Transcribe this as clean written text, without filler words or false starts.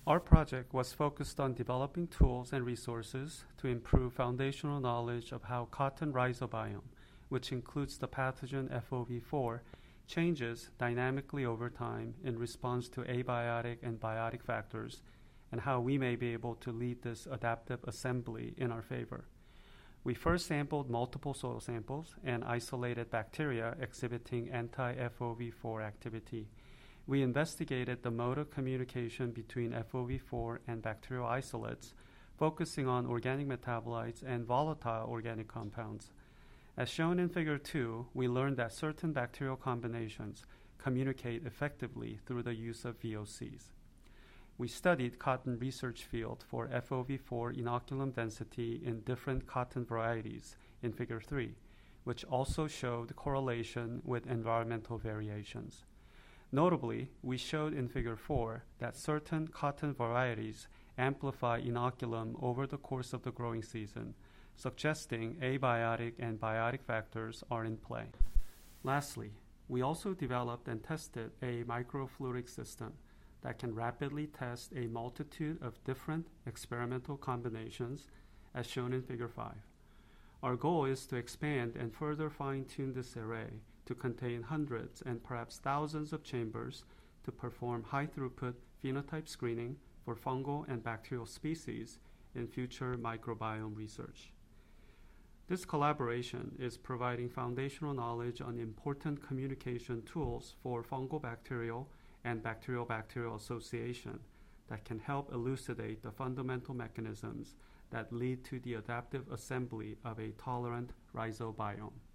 Our project was focused on developing tools and resources to improve foundational knowledge of how cotton rhizobiome, which includes the pathogen FOV4, changes dynamically over time in response to abiotic and biotic factors, and how we may be able to lead this adaptive assembly in our favor. We first sampled multiple soil samples and isolated bacteria exhibiting anti-FOV4 activity. We investigated the mode of communication between FOV4 and bacterial isolates, focusing on organic metabolites and volatile organic compounds. As shown in Figure 2, we learned that certain bacterial combinations communicate effectively through the use of VOCs. We studied cotton research field for FOV4 inoculum density in different cotton varieties in Figure 3, which also showed correlation with environmental variations. Notably, we showed in Figure 4 that certain cotton varieties amplify inoculum over the course of the growing season, suggesting abiotic and biotic factors are in play. Lastly, we also developed and tested a microfluidic system that can rapidly test a multitude of different experimental combinations, as shown in Figure 5. Our goal is to expand and further fine-tune this array to contain hundreds and perhaps thousands of chambers to perform high-throughput phenotype screening for fungal and bacterial species in future microbiome research. This collaboration is providing foundational knowledge on important communication tools for fungal-bacterial and bacterial-bacterial association that can help elucidate the fundamental mechanisms that lead to the adaptive assembly of a tolerant rhizobiome.